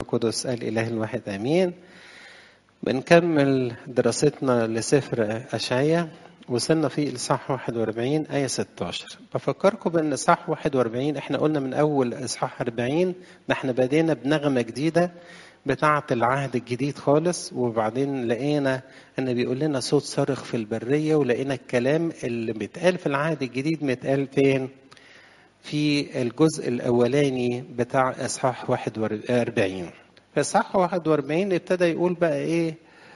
القدس الإله الواحد آمين. بنكمل دراستنا لسفر أشعياء، وصلنا في الإصحاح 41 آية 16. بفكركم بأن إصحاح 41 احنا قلنا من أول إصحاح 40 احنا بدينا بنغمة جديدة بتاعة العهد الجديد خالص، وبعدين لقينا أن بيقول لنا صوت صارخ في البرية، ولقينا الكلام اللي بيتقال في العهد الجديد متقال فين؟ في الجزء الأولاني بتاع إصحاح 41. في إصحاح 41 ابتدى يقول بقى إيه؟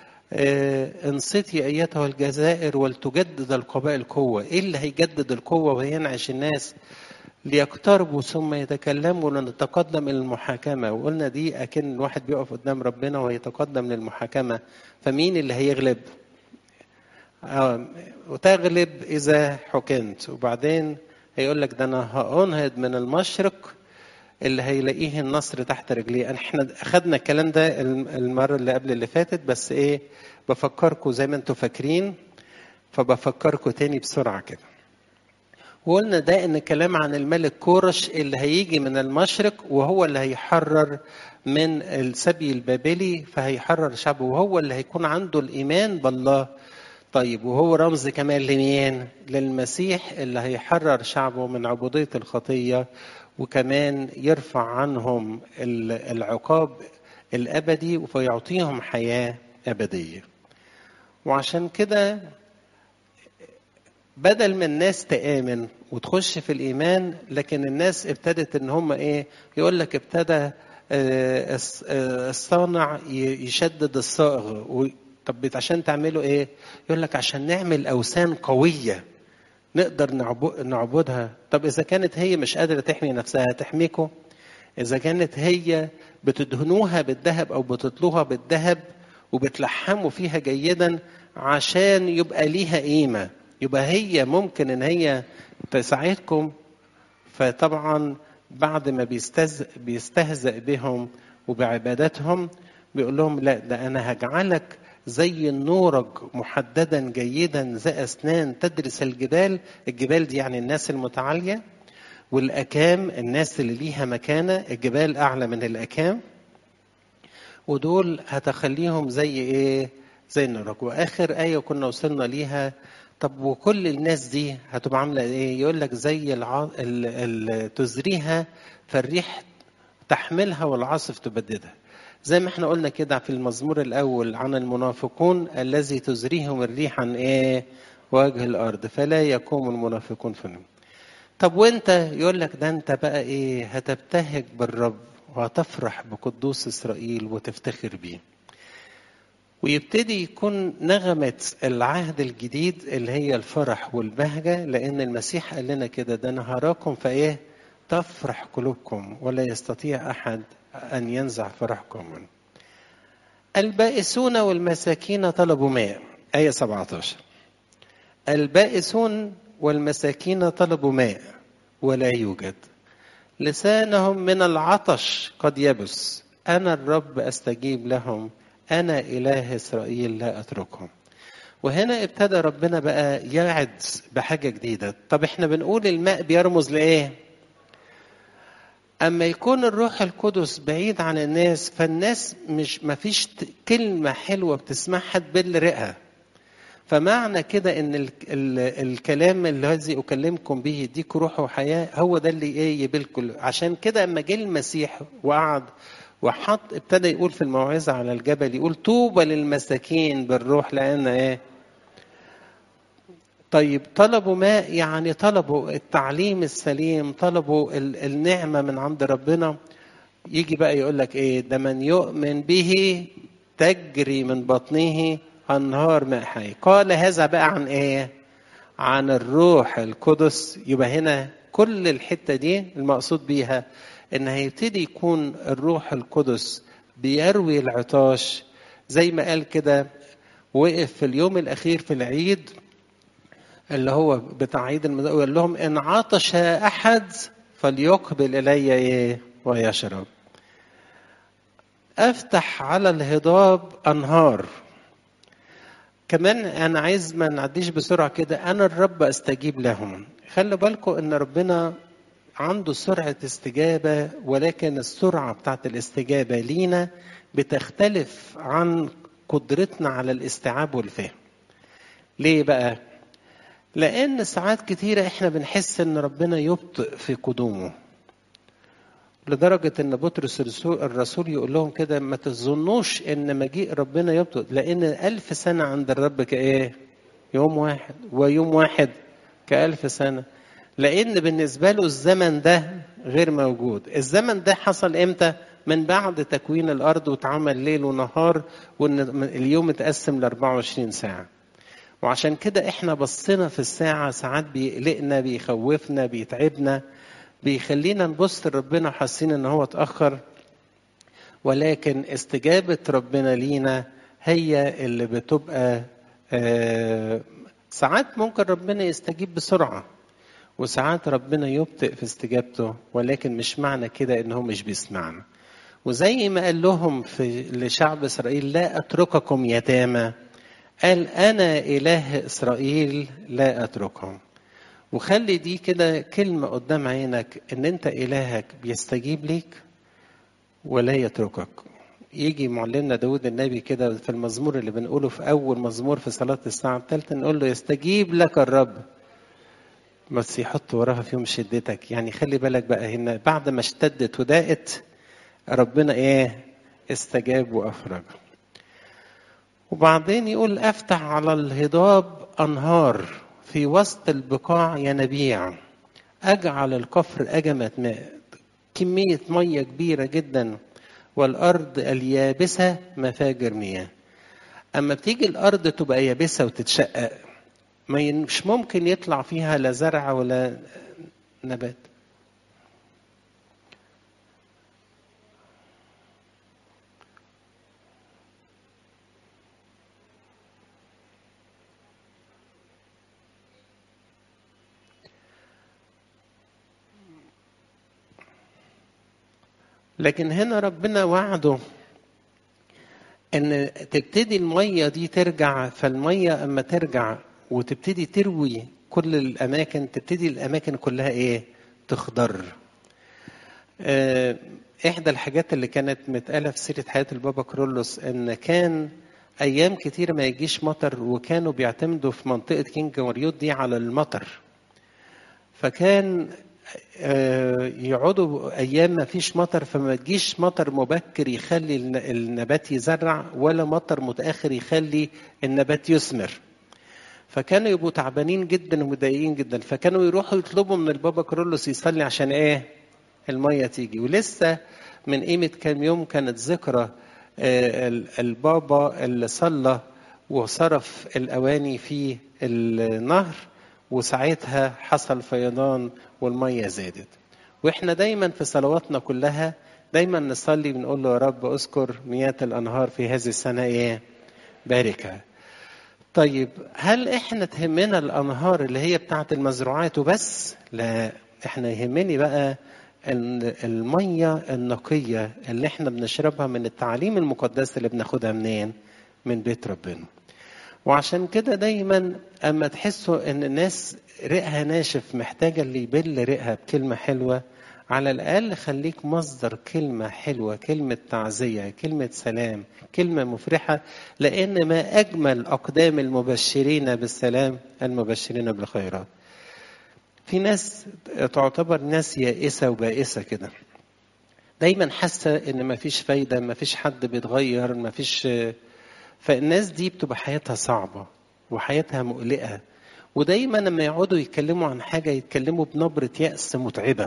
انصتي أيتها الجزائر ولتجدد القبائل قوة. إيه اللي هيجدد القوة وينعش الناس؟ ليقتربوا ثم يتكلموا لنتقدم إلى المحاكمة. وقلنا دي أكن الواحد بيقف قدام ربنا ويتقدم للمحاكمة، فمين اللي هيغلب؟ وتغلب إذا حكمت. وبعدين هيقول لك ده أنا هأنهض من المشرق اللي هيلاقيه النصر تحت رجليه. احنا أخدنا الكلام ده المرة اللي قبل اللي فاتت، بس إيه بفكركم زي ما انتم فاكرين، فبفكركم تاني بسرعة كده. وقلنا ده ان كلام عن الملك كورش اللي هيجي من المشرق، وهو اللي هيحرر من السبي البابلي، فهيحرر شعبه، وهو اللي هيكون عنده الإيمان بالله. طيب وهو رمز كمان لمين؟ للمسيح اللي هيحرر شعبه من عبودية الخطية، وكمان يرفع عنهم العقاب الأبدي ويعطيهم حياة أبدية. وعشان كده بدل ما الناس تآمن وتخش في الإيمان، لكن الناس ابتدت ان هم ايه؟ يقول لك ابتدى الصانع يشدد الصائغ. طب عشان تعملوا ايه؟ يقول لك عشان نعمل أوثان قوية نقدر نعبدها. طب إذا كانت هي مش قادرة تحمي نفسها تحميكم؟ إذا كانت هي بتدهنوها بالذهب أو بتطلوها بالذهب وبتلحموا فيها جيدا عشان يبقى ليها قيمة، يبقى هي ممكن إن هي تساعدكم. فطبعا بعد ما بيستهزأ بهم وبعبادتهم بيقول لهم لا، ده أنا هجعلك زي النورج محددا جيدا ذا أسنان تدرس الجبال. الجبال دي يعني الناس المتعالية، والأكام الناس اللي ليها مكانة. الجبال أعلى من الأكام، ودول هتخليهم زي إيه؟ زي النورج. وآخر آية كنا وصلنا ليها، طب وكل الناس دي هتبقى عاملة إيه؟ يقول لك زي تزريها فالريح تحملها والعاصف تبددها. زي ما احنا قلنا كده في المزمور الأول عن المنافقون الذي تزريهم الريح عن إيه؟ وجه الأرض فلا يقوم المنافقون في النوم. طب وانت؟ يقول لك ده انت بقى ايه؟ هتبتهج بالرب وهتفرح بقدوس إسرائيل وتفتخر بيه. ويبتدي يكون نغمة العهد الجديد اللي هي الفرح والبهجة، لأن المسيح قال لنا كده ده أنا هراكم فإيه؟ تفرح قلوبكم ولا يستطيع أحد أن ينزع فرحكم منه. البائسون والمساكين طلبوا ماء، آية 17. البائسون والمساكين طلبوا ماء ولا يوجد، لسانهم من العطش قد يبس. أنا الرب أستجيب لهم، أنا إله إسرائيل لا أتركهم. وهنا ابتدى ربنا بقى يعد بحاجة جديدة. طب احنا بنقول الماء بيرمز لإيه؟ أما يكون الروح القدس بعيد عن الناس، فالناس ما فيش كلمة حلوة بتسمعها تبل رئها. فمعنى كده ان الكلام الذي اكلمكم به يديك روح وحياه، هو ده اللي ايه؟ يبلكم. عشان كده اما جه المسيح وقعد وحط ابتدى يقول في الموعظه على الجبل، يقول طوبى للمساكين بالروح لان ايه؟ طيب طلبوا ماء، يعني طلبوا التعليم السليم، طلبوا النعمه من عند ربنا. يجي بقى يقول لك ايه؟ ده من يؤمن به تجري من بطنه أنهار ماء حي. قال هذا بقى عن إيه؟ عن الروح القدس. يبقى هنا كل الحتة دي المقصود بيها إن هيبتدي يكون الروح القدس بيروي العطاش، زي ما قال كده وقف في اليوم الأخير في العيد اللي هو بتاع عيد الميلاد، وقال لهم إن عطش أحد فليقبل إلي إيه؟ ويشرب. أفتح على الهضاب أنهار. كمان أنا عايز ما نعديش بسرعة كده، أنا الرب أستجيب لهم. خلي بالكم إن ربنا عنده سرعة استجابة، ولكن السرعة بتاعت الاستجابة لينا بتختلف عن قدرتنا على الاستيعاب والفهم. ليه بقى؟ لأن ساعات كتيرة احنا بنحس ان ربنا يبطئ في قدومه، لدرجة ان بطرس الرسول يقول لهم كده: ما تظنوش ان مجيء ربنا يبطئ، لأن 1000 سنة عند الرب كإيه؟ يوم واحد، ويوم واحد ك1000 سنة. لأن بالنسبة له الزمن ده غير موجود. الزمن ده حصل إمتى؟ من بعد تكوين الأرض واتعمل ليل ونهار، وإن اليوم اتقسم ل24 ساعة. وعشان كده إحنا بصينا في الساعة ساعات بيقلقنا، بيخوفنا، بيتعبنا، بيخلينا نبص لربنا حاسين إن هو اتأخر. ولكن استجابة ربنا لينا هي اللي بتبقى ساعات ممكن ربنا يستجيب بسرعة، وساعات ربنا يبطئ في استجابته، ولكن مش معنى كده إنه مش بيسمعنا. وزي ما قال لهم لشعب إسرائيل: لا أترككم يتامى، قال: أنا إله إسرائيل لا أتركهم. وخلي دي كده كلمة قدام عينك، إن أنت إلهك بيستجيب ليك ولا يتركك. يجي معلمنا داود النبي كده في المزمور اللي بنقوله في أول مزمور في صلاة الساعة الثالثة، نقول له: يستجيب لك الرب، بس يحط وراها في يوم شدتك. يعني خلي بالك بقى، هنا بعد ما اشتدت وضاقت ربنا استجاب وأفرج. وبعدين يقول: أفتح على الهضاب أنهار، في وسط البقاع ينابيع، أجعل القفر أجمة ماء، كمية مية كبيرة جدا، والأرض اليابسة مفاجر مياه. أما بتيجي الأرض تبقى يابسة وتتشقق، مش ممكن يطلع فيها لا زرع ولا نبات. لكن هنا ربنا وعده ان تبتدي المية دي ترجع. فالمية اما ترجع وتبتدي تروي كل الاماكن، تبتدي الاماكن كلها تخضر. احدى الحاجات اللي كانت متقالة في سيرة حياة البابا كرولوس ان كان ايام كتير ما يجيش مطر، وكانوا بيعتمدوا في منطقة كينج وريوت دي على المطر. فكان يقعدوا ايام ما فيش مطر، فما تجيش مطر مبكر يخلي النبات يزرع، ولا مطر متاخر يخلي النبات يثمر. فكانوا يبقوا تعبانين جدا ومضايقين جدا، فكانوا يروحوا يطلبوا من البابا كرولوس يصلي عشان الميه تيجي. ولسه من قيمه كام يوم كانت ذكرى البابا اللي صلى وصرف الاواني في النهر، وساعتها حصل فيضان والمية زادت. واحنا دايما في صلواتنا كلها دايما نصلي بنقول له: يا رب اذكر مياه الانهار في هذه السنة باركها. طيب، هل احنا تهمنا الانهار اللي هي بتاعت المزروعات وبس؟ لا، احنا يهمني بقى ان المية النقية اللي احنا بنشربها من التعاليم المقدسة اللي بناخدها منين؟ من بيت ربنا. وعشان كده دايما اما تحسوا ان الناس ريقها ناشف محتاجة اللي يبل ريقها بكلمة حلوة، على الأقل خليك مصدر كلمة حلوة، كلمة تعزية، كلمة سلام، كلمة مفرحة. لأن ما أجمل أقدام المبشرين بالسلام المبشرين بالخيرات. في ناس تعتبر ناس يائسة وبائسة كده، دايما حاسة ان مفيش فايدة، مفيش حد بيتغير، مفيش. فالناس دي بتبقى حياتها صعبة وحياتها مقلقة، ودايما لما يقعدوا يتكلموا عن حاجة يتكلموا بنبرة يأس متعبة.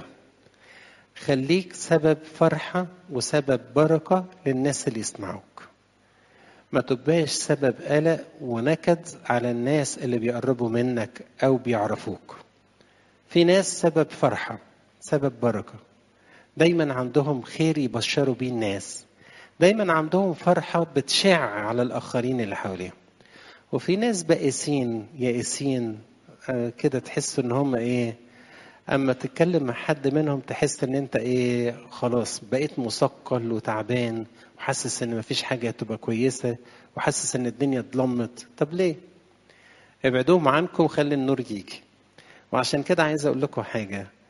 خليك سبب فرحة وسبب بركة للناس اللي يسمعوك، ما تبقاش سبب قلق ونكد على الناس اللي بيقربوا منك أو بيعرفوك. في ناس سبب فرحة، سبب بركة، دايما عندهم خير يبشروا بيه الناس، دايما عندهم فرحة بتشع على الآخرين اللي حواليهم. وفي ناس بائسين يائسين كده، تحس ان هم اما تتكلم مع حد منهم تحس ان انت خلاص بقيت مثقل وتعبان، وحاسس ان مفيش حاجة تبقى كويسة، وحاسس ان الدنيا اتظلمت. طب ليه؟ ابعدوهم عنكم وخلي النور يجي. وعشان كده عايز اقول لكم حاجة: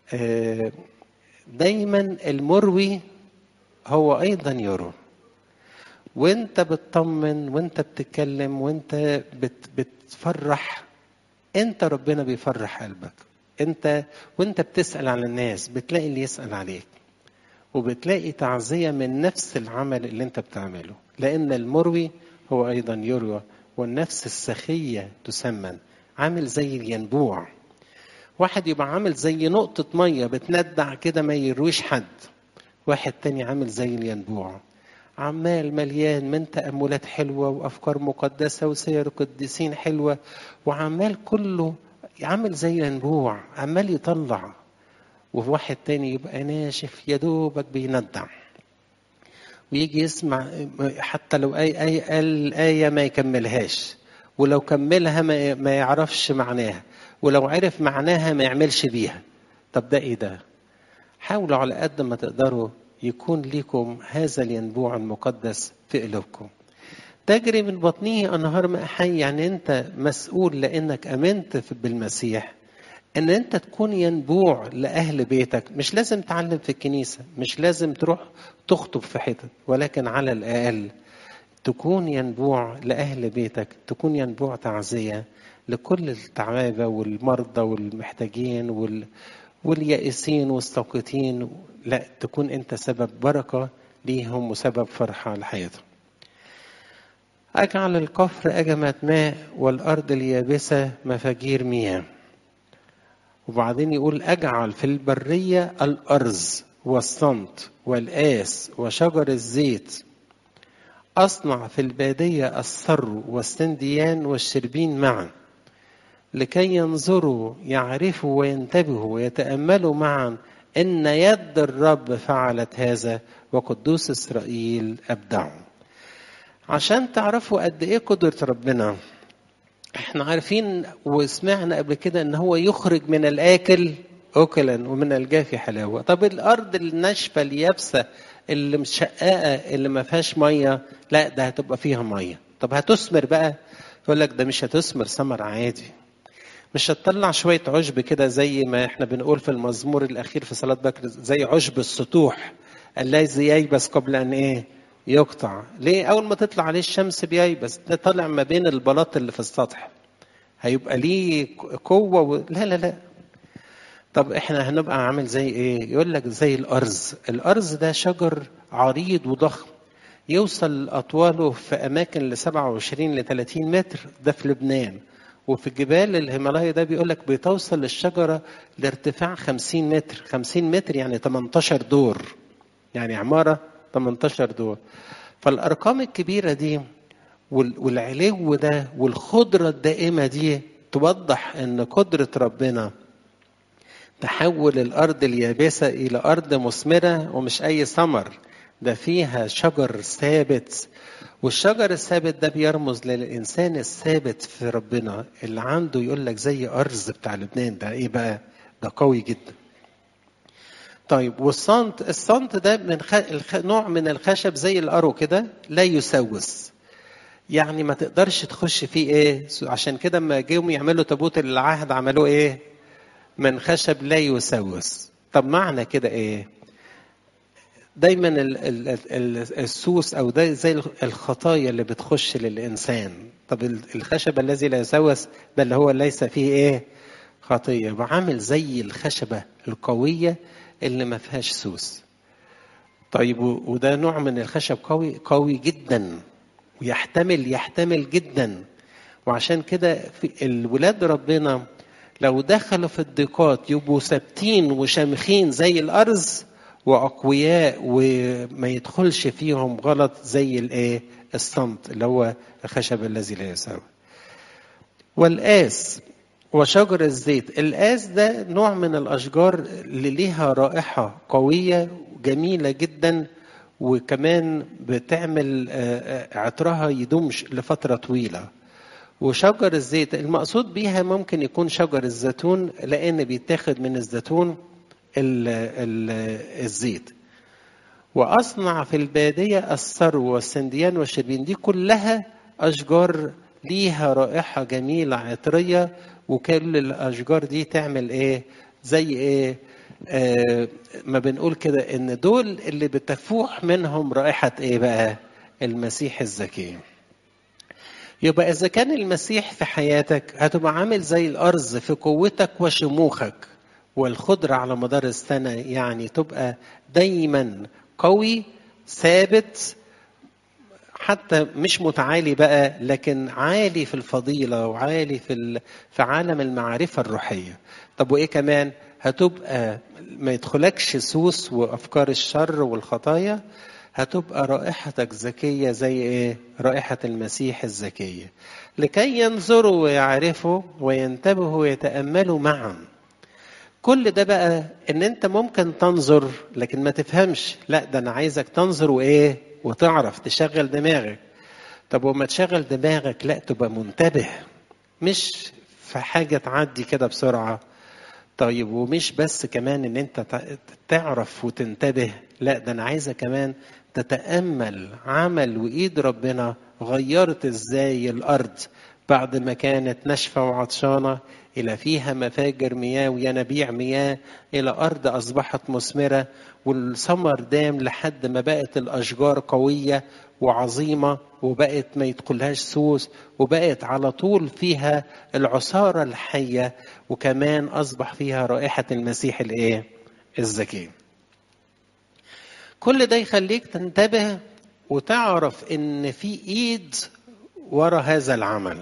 دايما المروي هو أيضا يروى. وانت بتطمن وانت بتتكلم وانت بتفرح، انت ربنا بيفرح قلبك. انت وانت بتسأل على الناس بتلاقي اللي يسأل عليك، وبتلاقي تعزية من نفس العمل اللي انت بتعمله، لأن المروي هو أيضا يروى. والنفس السخية تسمن، عامل زي الينبوع. واحد يبقى عامل زي نقطة مية بتندع كده ما يرويش حد، واحد تاني عامل زي الينبوع عمال مليان من تأملات حلوة وأفكار مقدسة وسير قديسين حلوة، وعمال كله عامل زي الينبوع عمال يطلع. وواحد تاني يبقى ناشف يا دوبك بيندع، ويجي يسمع حتى لو أي الآية ما يكملهاش، ولو كملها ما يعرفش معناها، ولو عرف معناها ما يعملش بيها. طب ده إيه ده؟ حاولوا على قد ما تقدروا يكون لكم هذا الينبوع المقدس في قلوبكم. تجري من بطنه أنهار ماء حي، يعني أنت مسؤول لأنك أمنت بالمسيح ان انت تكون ينبوع لاهل بيتك. مش لازم تعلم في الكنيسه، مش لازم تروح تخطب في حتت، ولكن على الاقل تكون ينبوع لاهل بيتك، تكون ينبوع تعزيه لكل التعابه والمرضى والمحتاجين واليائسين والساقطين. لا، تكون انت سبب بركه ليهم وسبب فرحه لحياتهم. اجعل القفر اجمة ماء والارض اليابسه مفاجير مياه. وبعدين يقول أجعل في البرية الأرز والصمت والآس وشجر الزيت، أصنع في البادية السر والسنديان والشربين معا، لكي ينظروا يعرفوا وينتبهوا ويتأملوا معا إن يد الرب فعلت هذا وقدوس إسرائيل أبدعوا. عشان تعرفوا قد إيه قدرة ربنا. احنا عارفين وسمعنا قبل كده ان هو يخرج من الاكل اكلا ومن الجافي حلاوه. طب الارض الناشفه اليابسه اللي مشققه اللي ما فيهاش ميه، لا ده هتبقى فيها ميه. طب هتثمر بقى؟ يقول لك ده مش هتثمر ثمر عادي، مش هتطلع شويه عشب كده زي ما احنا بنقول في المزمور الاخير في صلاه بكر، زي عشب السطوح الذي ييبس قبل ان ايه يقطع. ليه؟ اول ما تطلع عليه الشمس بييبس، ده طالع ما بين البلاط اللي في السطح، هيبقى ليه قوة لا لا لا. طب احنا هنبقى عامل زي ايه؟ يقول لك زي الأرز. الأرز ده شجر عريض وضخم، يوصل أطواله في أماكن ل 27 ل 30 متر، ده في لبنان. وفي جبال الهيمالايا ده بيقول لك بتوصل الشجرة لارتفاع 50 متر. 50 متر يعني 18 دور، يعني عمارة 18 دور. فالأرقام الكبيرة دي والعلو ده والخضرة الدائمة دي توضح ان قدرة ربنا تحول الارض اليابسة الى ارض مثمرة، ومش اي ثمر، ده فيها شجر ثابت. والشجر الثابت ده بيرمز للانسان الثابت في ربنا اللي عنده، يقول لك زي ارز بتاع لبنان ده ايه بقى؟ ده قوي جدا. طيب الصمت ده من نوع من الخشب زي الارو كده، لا يسوس، يعني ما تقدرش تخش فيه ايه. عشان كده لما جيهم يعملوا تابوت العهد عملوه ايه؟ من خشب لا يسوس. طب معنى كده ايه؟ دايما السوس او ده زي الخطايا اللي بتخش للانسان. طب الخشب الذي لا يسوس ده اللي هو ليس فيه ايه؟ خطيه. بعمل زي الخشبه القويه اللي ما فيهاش سوس. طيب وده نوع من الخشب قوي قوي جدا، ويحتمل جدا. وعشان كده في الولاد ربنا لو دخلوا في الضيقات يبقوا ثابتين وشامخين زي الارز، واقوياء وما يدخلش فيهم غلط زي الايه؟ الصمت اللي هو الخشب الذي لا يساوي. والآس وشجر الزيت. الآس ده نوع من الاشجار اللي ليها رائحه قويه جميله جدا، وكمان بتعمل عطرها يدوم لفتره طويله. وشجر الزيت المقصود بيها ممكن يكون شجر الزيتون، لأن بيتاخد من الزيتون الزيت. وأصنع في البادية السرو والسنديان والشربين، دي كلها أشجار ليها رائحة جميلة عطرية. وكل الأشجار دي تعمل إيه؟ زي إيه؟ ما بنقول كده ان دول اللي بتفوح منهم رائحة ايه بقى؟ المسيح الزكي. يبقى اذا كان المسيح في حياتك هتبقى عامل زي الارز في قوتك وشموخك والخضرة على مدار السنة، يعني تبقى دايما قوي ثابت، حتى مش متعالي بقى لكن عالي في الفضيلة وعالي في عالم المعرفة الروحية. طب وإيه كمان؟ هتبقى ما يدخلكش سوس وأفكار الشر والخطايا، هتبقى رائحتك زكية زي إيه؟ رائحة المسيح الزكية، لكي ينظروا ويعرفوا وينتبهوا ويتأملوا معا. كل ده بقى ان انت ممكن تنظر لكن ما تفهمش، لا ده انا عايزك تنظر وايه وتعرف تشغل دماغك. طب وما تشغل دماغك لا تبقى منتبه، مش في حاجة تعدي كده بسرعة. طيب ومش بس كمان ان انت تعرف وتنتبه، لا ده انا عايزة كمان تتأمل عمل وإيد ربنا غيرت ازاي الأرض بعد ما كانت ناشفة وعطشانة إلى فيها مفاجر مياه وينابيع مياه، إلى أرض أصبحت مثمرة والثمر دام لحد ما بقت الأشجار قوية وعظيمة وبقت ما يدخلهاش سوس، وبقت على طول فيها العصارة الحية، وكمان أصبح فيها رائحة المسيح الإيه؟ الزكي. كل ده يخليك تنتبه وتعرف إن في إيد وراء هذا العمل،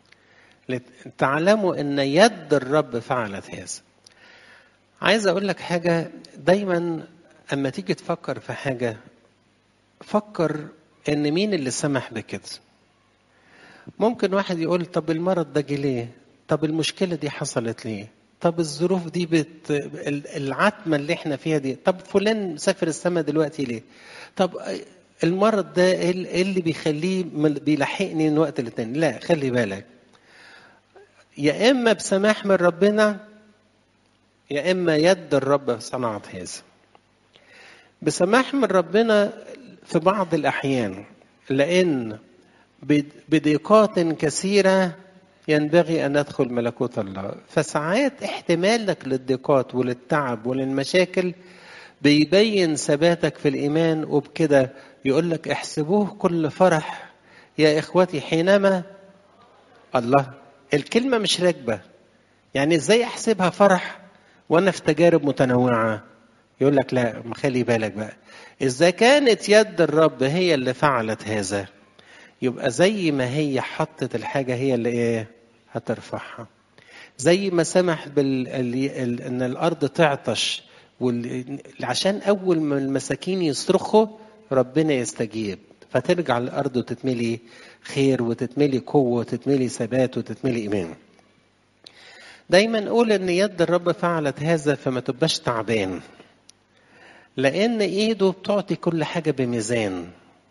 تعلموا ان يد الرب فعلت هذا. عايز اقول لك حاجة، دايما اما تيجي تفكر في حاجة فكر ان مين اللي سمح بكده. ممكن واحد يقول طب المرض ده جه ليه؟ طب المشكلة دي حصلت ليه؟ طب الظروف دي العتمة اللي احنا فيها دي، طب فلان سافر السماء دلوقتي ليه؟ طب المرض ده ايه اللي بيخليه بيلحقني من وقت للتاني؟ لا خلي بالك، يا إما بسماح من ربنا يا إما يد الرب صنعت هذا. بسماح من ربنا في بعض الأحيان، لأن بضيقات كثيرة ينبغي أن ندخل ملكوت الله، فساعات احتمالك للضيقات وللتعب وللمشاكل بيبين ثباتك في الإيمان، وبكده يقول لك احسبوه كل فرح يا إخوتي حينما الله. الكلمة مش راكبة، يعني ازاي احسبها فرح وانا في تجارب متنوعة؟ يقول لك لا خلي بالك بقى، اذا كانت يد الرب هي اللي فعلت هذا يبقى زي ما هي حطت الحاجة هي اللي ايه هترفعها. زي ما سمح ان الارض تعطش عشان اول ما المساكين يصرخوا ربنا يستجيب، فترجع الارض وتتملي خير وتتملي قوة وتتملي ثبات وتتملي ايمان. دايما نقول ان يد الرب فعلت هذا، فما تبقاش تعبان، لان ايده بتعطي كل حاجة بميزان.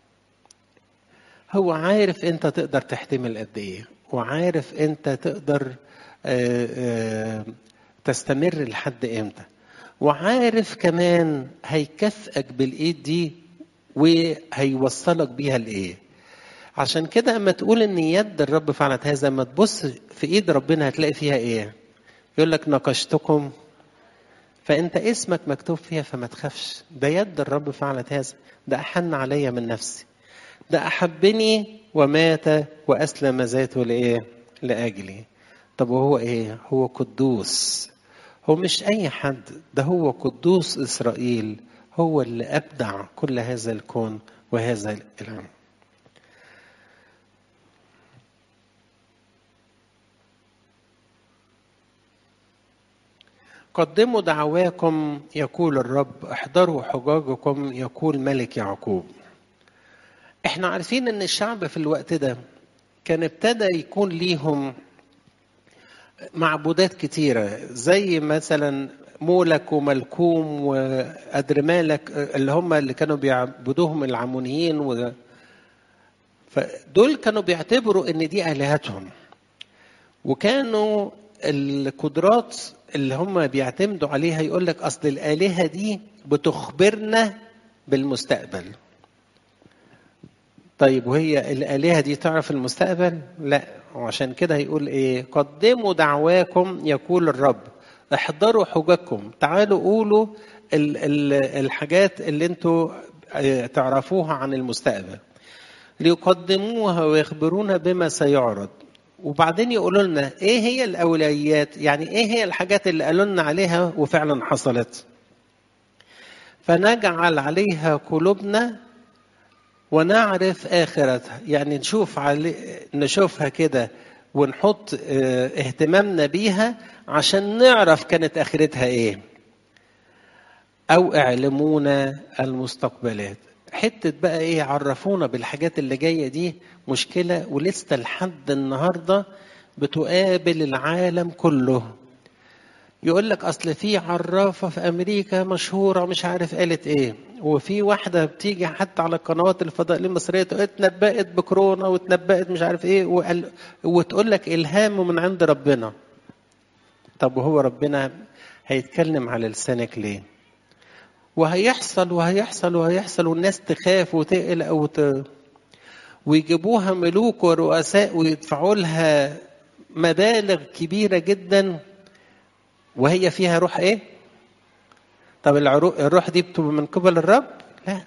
هو عارف انت تقدر تحتمل قد ايه، وعارف انت تقدر تستمر لحد امتى، وعارف كمان هيكافئك بالايد دي وهيوصلك بيها لايه. عشان كده اما تقول ان يد الرب فعلت هذا، ما تبص في ايد ربنا هتلاقي فيها ايه. يقول لك نقشتكم فانت اسمك مكتوب فيها فما تخافش، ده يد الرب فعلت هذا، ده احن عليا من نفسي، ده احبني ومات واسلم ذاته لايه؟ لاجلي. طب وهو ايه؟ هو قدوس، هو مش اي حد، ده هو قدوس اسرائيل، هو اللي ابدع كل هذا الكون وهذا العالم. قدموا دعواكم يقول الرب، احضروا حجاجكم يقول ملك يعقوب. احنا عارفين ان الشعب في الوقت ده كان ابتدى يكون ليهم معبودات كتيرة، زي مثلا مولك وملكوم وأدرمالك اللي هم اللي كانوا بيعبدوهم العمونيين فدول كانوا بيعتبروا ان دي آلهتهم، وكانوا القدرات اللي هم بيعتمدوا عليها يقول لك أصل الآلهة دي بتخبرنا بالمستقبل. طيب وهي الآلهة دي تعرف المستقبل؟ لا، وعشان كده هيقول إيه؟ قدموا دعواكم يقول الرب، احضروا حججكم، تعالوا قولوا الحاجات اللي انتوا تعرفوها عن المستقبل، ليقدموها ويخبرونا بما سيعرض. وبعدين يقولوا لنا ايه هي الاولويات، يعني ايه هي الحاجات اللي قالوا لنا عليها وفعلا حصلت، فنجعل عليها قلوبنا ونعرف آخرتها. يعني نشوفها كده ونحط اهتمامنا بيها عشان نعرف كانت آخرتها ايه. أو اعلمونا المستقبلات، حتة بقى ايه، عرفونا بالحاجات اللي جاية دي مشكلة، ولسه لحد النهاردة بتقابل العالم كله. يقول لك اصل في عرافه في امريكا مشهوره مش عارف قالت ايه، وفي واحده بتيجي حتى على القنوات الفضائيه المصريه اتنبأت بكورونا واتنبأت مش عارف ايه، وتقول لك الهام من عند ربنا. طب وهو ربنا هيتكلم على لسانك ليه؟ وهيحصل وهيحصل وهيحصل، والناس تخاف وتقلق ويجيبوها ملوك ورؤساء ويدفعوا لها مبالغ كبيره جدا، وهي فيها روح ايه؟ طب الروح دي بتبقى من قبل الرب؟ لا.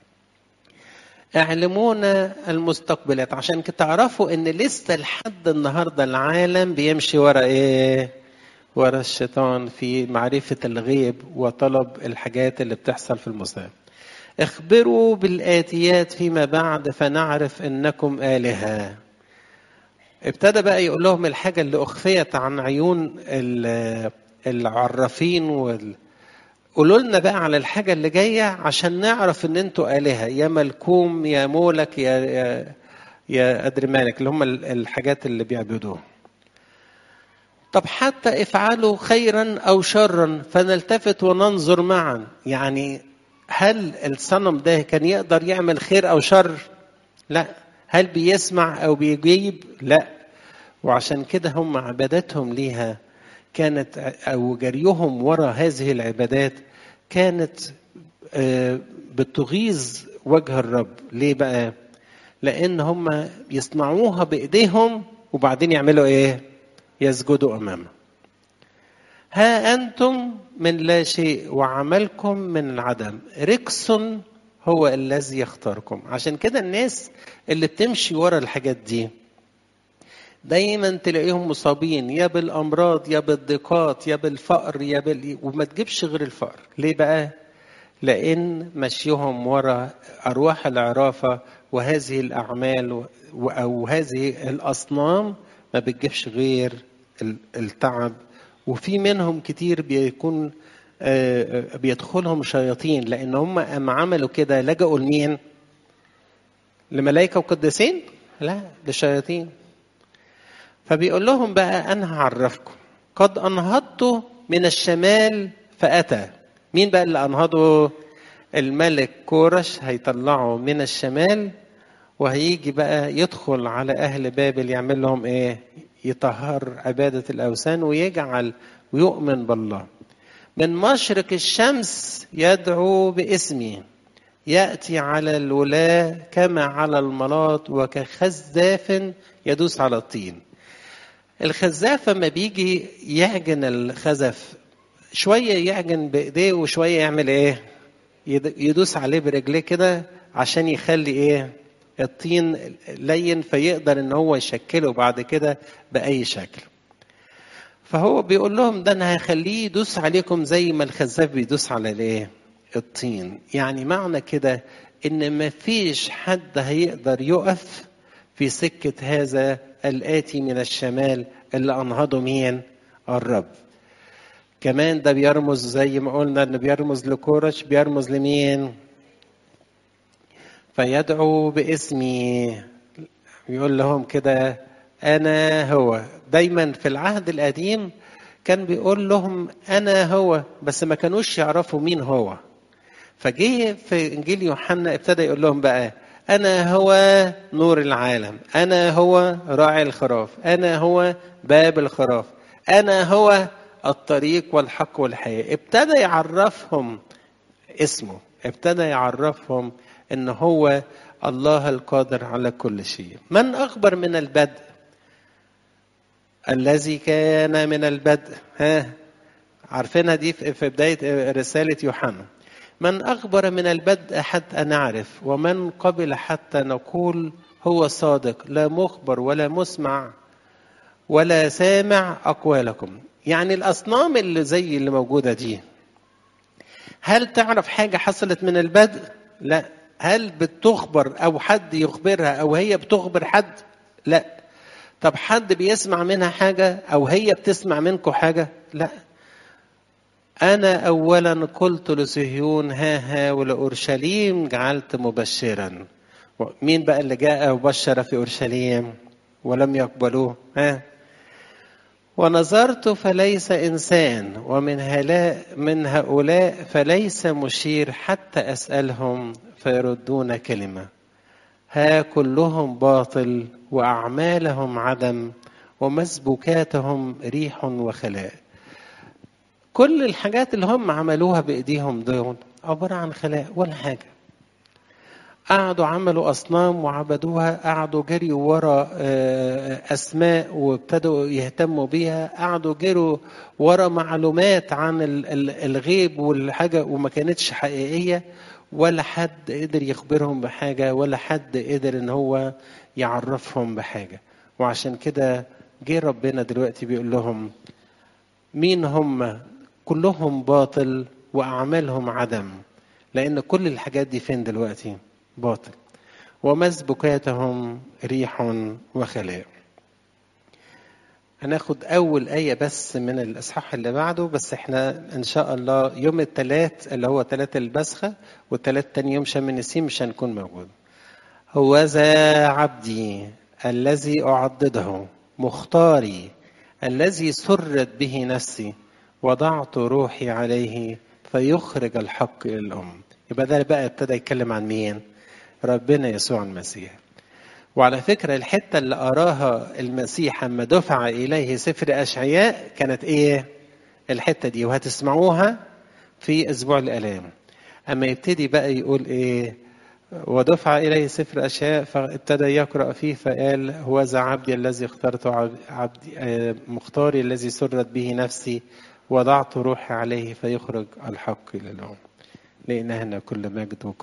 اعلمونا المستقبلات، عشان كده تعرفوا ان لسه لحد النهارده العالم بيمشي ورا ايه؟ ورا الشيطان في معرفة الغيب وطلب الحاجات اللي بتحصل في المستقبل. اخبروا بالآتيات فيما بعد فنعرف انكم آلهة. ابتدى بقى يقول لهم الحاجة اللي أخفيت عن عيون العرافين قولوا لنا بقى على الحاجة اللي جاية عشان نعرف ان انتوا آلهة، يا ملكوم يا مولك يا أدري مالك، اللي هم الحاجات اللي بيعبدوها. طب حتى افعلوا خيرا أو شرا فنلتفت وننظر معا. يعني هل الصنم ده كان يقدر يعمل خير أو شر؟ لا. هل بيسمع أو بيجيب؟ لا. وعشان كده هم عبادتهم ليها كانت أو جريهم وراء هذه العبادات كانت بتغيظ وجه الرب. ليه بقى؟ لأن هم يصنعوها بإيديهم وبعدين يعملوا إيه؟ يسجدوا أمامه. ها أنتم من لا شيء وعملكم من العدم، ركس هو الذي يختاركم. عشان كده الناس اللي بتمشي ورا الحاجات دي دايما تلاقيهم مصابين، يا بالأمراض يا بالضيقات يا بالفقر وما تجيبش غير الفقر. ليه بقى؟ لأن مشيهم وراء أرواح العرافة وهذه الأعمال أو هذه الأصنام ما بتجيبش غير التعب. وفي منهم كتير بيكون بيدخلهم شياطين، لأن هم أما عملوا كده لجأوا لمين؟ لملائكة وقدسين؟ لا، للشياطين. فبيقول لهم بقى أنا هعرفكم، قد أنهضت من الشمال فأتى. مين بقى اللي أنهضه؟ الملك كورش هيطلعه من الشمال، وهيجي بقى يدخل على أهل بابل يعمل لهم إيه؟ يطهر عبادة الأوثان ويجعل ويؤمن بالله. من مشرق الشمس يدعو باسمي، يأتي على الولاة كما على الملاط وكخزاف يدوس على الطين. الخزاف لما بيجي يعجن الخزف شوية يعجن بإيديه وشوية يعمل إيه؟ يدوس عليه برجليه كده عشان يخلي إيه؟ الطين لين، فيقدر إن هو يشكله بعد كده بأي شكل. فهو بيقول لهم ده أنا هخليه يدوس عليكم زي ما الخزاف بيدوس على الإيه؟ الطين. يعني معنى كده إن ما فيش حد هيقدر يقف في سكة هذا الآتي من الشمال اللي أنهضه مين؟ الرب. كمان ده بيرمز زي ما قلنا إنه بيرمز لكورش، بيرمز لمين؟ فيدعو باسمي، يقول لهم كده أنا هو. دايما في العهد القديم كان بيقول لهم أنا هو، بس ما كانوش يعرفوا مين هو. فجه في إنجيل يوحنا ابتدى يقول لهم بقى أنا هو نور العالم، أنا هو راعي الخراف، أنا هو باب الخراف، أنا هو الطريق والحق والحياة. ابتدى يعرفهم اسمه، ابتدى يعرفهم إن هو الله القادر على كل شيء. من أخبر من البدء؟ الذي كان من البدء، عارفينها دي في بداية رسالة يوحنا. من أخبر من البدء حتى نعرف، ومن قبل حتى نقول هو صادق، لا مخبر ولا مسمع ولا سامع أقوالكم. يعني الأصنام اللي زي اللي موجودة دي، هل تعرف حاجة حصلت من البدء؟ لا. هل بتخبر أو حد يخبرها أو هي بتخبر حد؟ لا. طب حد بيسمع منها حاجة أو هي بتسمع منكم حاجة؟ لا. أنا أولا قلت لصهيون ها ها ولأورشليم جعلت مبشرا. مين بقى اللي جاء وبشر في أورشليم ولم يقبلوه؟ ونظرت فليس إنسان، ومن من هؤلاء فليس مشير حتى أسألهم فيردون كلمة. ها كلهم باطل وأعمالهم عدم ومسبوكاتهم ريح وخلاء. كل الحاجات اللي هم عملوها بإيديهم دول عبارة عن خلاء ولا حاجة. قعدوا عملوا أصنام وعبدوها، قعدوا جريوا ورا أسماء وابتدوا يهتموا بيها، قعدوا جروا ورا معلومات عن الغيب والحاجة وما كانتش حقيقية، ولا حد قدر يخبرهم بحاجة ولا حد قدر ان هو يعرفهم بحاجة. وعشان كده جه ربنا دلوقتي بيقول لهم مين هم؟ كلهم باطل وأعمالهم عدم. لأن كل الحاجات دي فين دلوقتي؟ باطل. ومسبوكاتهم ريح وخلاء. هناخد أول آية بس من الإصحاح اللي بعده، بس احنا إن شاء الله يوم الثلاث اللي هو 3 البسخة والثلاث تاني يوم شم النسيم مش هنكون موجود. هوذا عبدي الذي أعضده، مختاري الذي سرت به نفسي، وضعت روحي عليه فيخرج الحق إلى الأمم. يبقى ده بقى ابتدى يتكلم عن مين؟ ربنا يسوع المسيح. وعلى فكرة الحتة اللي أراها المسيح أما دفع إليه سفر أشعياء كانت إيه؟ الحتة دي، وهتسمعوها في أسبوع الآلام. أما يبتدي بقى يقول إيه؟ ودفع إليه سفر أشعياء فابتدى يقرأ فيه فقال هوذا عبدي الذي اخترته، عبدي مختاري الذي سرت به نفسي، وضعت روحي عليه فيخرج الحق إلى الأمم. لإلهنا كل مجد